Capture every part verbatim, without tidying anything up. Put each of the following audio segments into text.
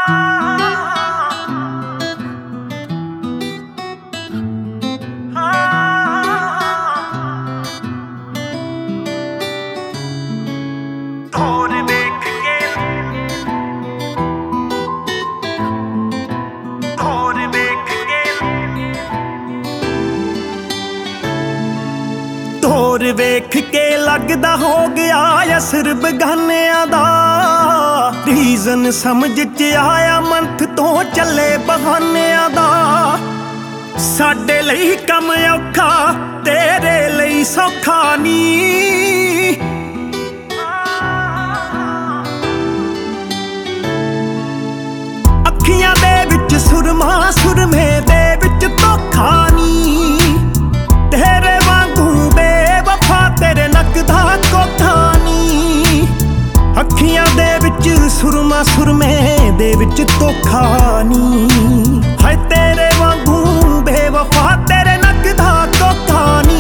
ਹੋਰ ਵੇਖ ਕੇ ਲੱਗਦਾ ਹੋ ਗਿਆ ਅਸਰ ਬਗਾਨਿਆਂ ਦਾ। ਰੀਜ਼ਨ ਸਮਝ ਚ ਆਇਆ ਮੰਥ ਤੋਂ ਚੱਲੇ ਬਹਾਨਿਆਂ ਦਾ। ਸਾਡੇ ਲਈ ਕੰਮ ਔਖਾ ਤੇਰੇ ਲਈ ਸੌਖਾ ਨੀ। ਅੱਖੀਆਂ ਦੇ ਵਿੱਚ ਸੁਰਮਾ ਸੁਰਮੇ ਦੇ ਵਿੱਚ ਧੋਖਾ ਨੀ। ਤੇਰੇ ਵਾਂਗੂ ਬੇਵਫਾ ਤੇਰੇ ਨੱਕ ਦਾ ਕੋਠਾ ਨੀ। ਅੱਖੀਆਂ ਦੇ ਵਿੱਚ ਸੁਰਮਾ ਸੁਰਮੇ ਦੇ ਵਿੱਚ ਧੋਖਾ ਨੀ। ਹਾਏ ਤੇਰੇ ਵਾਂਗੂ ਬੇਵਫਾ ਤੇਰੇ ਨੱਕ ਦਾ ਕੋਠਾ ਨੀ।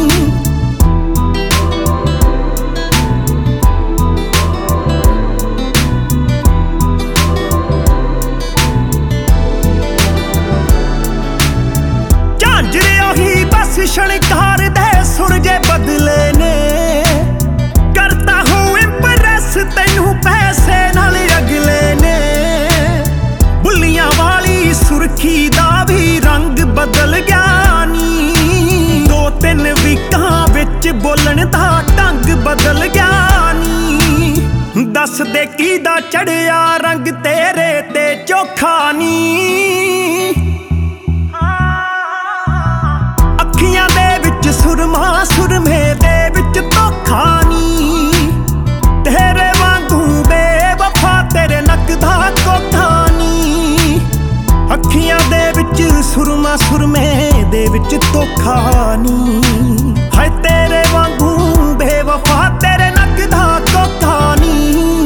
ਝਾਂਜਰੇ ਉਹੀ ਬਸ ਸ਼ਣਕਾਰ ਦੇ ਸੁਰਜੇ ਬਦਲੇ ਨੇ। ਕਰਤਾ ਹੂੰ ਇੰਪ੍ਰੈਸ ਤੈਨੂੰ ਪੈਸੇ ਨਾਲ ਅਗਲੇ ਨੇ। ਬੁੱਲੀਆਂ ਵਾਲੀ ਸੁਰਖੀ ਦਾ ਵੀ ਰੰਗ ਬਦਲ ਗਿਆ ਨੀ। ਦੋ ਤਿੰਨ ਵੀਕਾਂ ਵਿੱਚ ਬੋਲਣ ਦਾ ਢੰਗ ਬਦਲ ਗਿਆ ਨੀ। ਦੱਸ ਦੇ ਕਿਹਦਾ ਚੜਿਆ ਰੰਗ ਤੇਰੇ ਤੇ ਚੋਖਾ ਨੀ। ਅੱਖੀਆਂ ਦੇ ਵਿੱਚ ਸੁਰਮਾ ਸੁਰਮੇ ਦੇ ਵਿੱਚ ਧੋਖਾ ਨੀ। ਤੇਰੇ ਵਾਂਗੂ ਬੇਵਫਾ ਤੇਰੇ ਨੱਕ ਦਾ ਕੋਠਾ ਨੀ। ਅੱਖੀਆਂ ਦੇ ਵਿੱਚ ਸੁਰਮਾ ਸੁਰਮੇ ਦੇ ਵਿੱਚ ਧੋਖਾ ਨੀ। ਹਾਏ ਤੇਰੇ ਵਾਂਗੂ ਬੇਵਫਾ ਤੇਰੇ ਨੱਕ ਦਾ ਕੋਠਾ ਨੀ।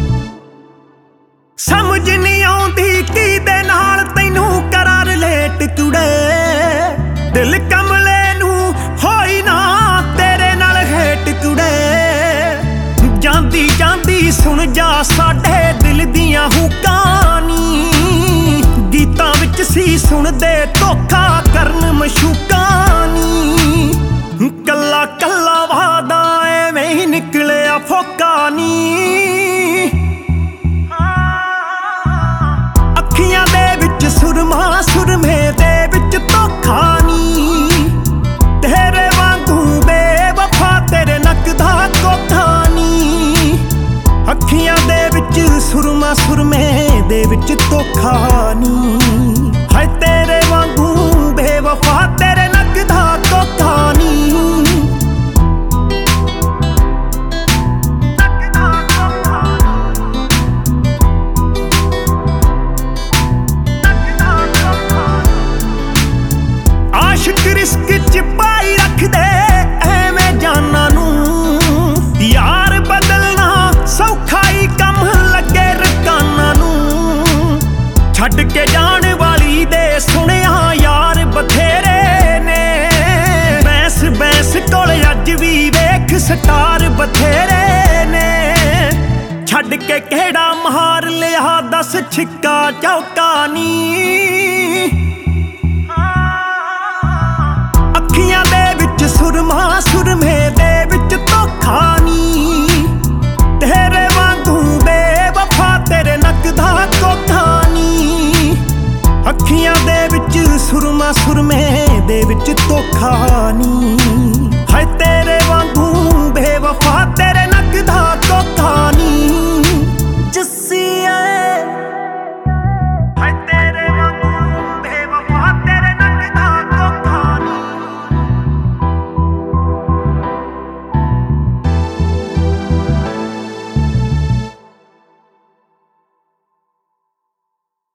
ਸਮਝ ਨਹੀਂ ਆਉਂਦੀ ਕਿਹਦੇ ਨਾਲ ਤੈਨੂੰ ਕਰਾਂ ਰਿਲੇਟ ਕੁੜੇ। ਦਿਲ ਕਮਲੇ ਨੂੰ ਹੋਈ ਨਾ ਤੇਰੇ ਨਾਲ ਹੇਟ ਕੁੜੇ। ਜਾਂਦੀ ਜਾਂਦੀ ਸੁਣ ਜਾ ਸਾਡੇ ਦਿਲ ਦੀਆਂ ਹੁਕਾਂ ਨੀ। ਗੀਤਾਂ ਵਿੱਚ ਸੀ ਸੁਣਦੇ ਧੋਖਾ ਕਰਨ ਮਸ਼ੂਕਾਂ ਨੀ। ਕੱਲਾ ਕੱਲਾ ਵਾਦਾ ਐਵੇਂ ਹੀ ਨਿਕਲਿਆ ਫੋਕਾ ਨੀ। ਅੱਖੀਆਂ ਦੇ ਵਿੱਚ ਸੁਰਮਾ ਸੁਰਮੇ ਦੇ ਵਿੱਚ ਧੋਖਾ ਨੀ। ਤੇਰੇ ਵਾਂਗੂ ਬੇਵਫਾ ਤੇਰੇ ਨੱਕ ਦਾ ਕੋਠਾ ਨੀ। ਅੱਖੀਆਂ ਦੇ ਵਿੱਚ ਸੁਰਮਾ ਸੁਰਮੇ ਦੇ ਵਿੱਚ ਧੋਖਾ ਨੀ। ਹਾਏ ਤੇਰੇ ਵਾਂਗੂ ਬੇਵਫਾ ਤੇਰੇ ਨੱਕ ਦਾ ਕੋਠਾ ਨੀ। ਆਸ਼ਿਕ ਰਿਸਕ ਚ ਪਾਈ ਰੱਖਦੇ ਐਵੇਂ ਜਾਨਾਂ ਨੂੰ। ਯਾਰ ਬਦਲਣਾ ਸੌਖਾ ਹੀ ਕੰਮ ਲੱਗੇ ਰਕਾਨਾਂ ਨੂੰ। ਛੱਡ ਕੇ ਜਾਣ ਵਾਲੀ ਦੇ ਸੁਣਿਆ ਯਾਰ ਬਥੇਰੇ ਨੇ। ਬੈਂਸ ਬੈਂਸ ਕੋਲ ਅੱਜ ਵੀ ਵੇਖ ਸਟਾਰ ਬਥੇਰੇ ਨੇ। ਛੱਡ ਕੇ ਕਿਹੜਾ ਮਾਰ ਲਿਆ ਦੱਸ ਛਿੱਕਾ ਚੌਕਾ ਨੀ। ਅੱਖੀਆਂ ਦੇ ਵਿੱਚ ਸੁਰਮਾ ਸੁਰਮੇ ਦੇ ਵਿੱਚ ਧੋਖਾ ਨੀ। ਤੇਰੇ ਵਾਂਗੂ ਬੇਵਫਾ ਤੇਰੇ ਨੱਕ ਦਾ ਕੋਠਾ ਨੀ। ਅੱਖੀਆਂ ਦੇ ਵਿੱਚ ਸੁਰਮਾ ਸੁਰਮੇ ਦੇ ਵਿੱਚ ਧੋਖਾ ਨੀ।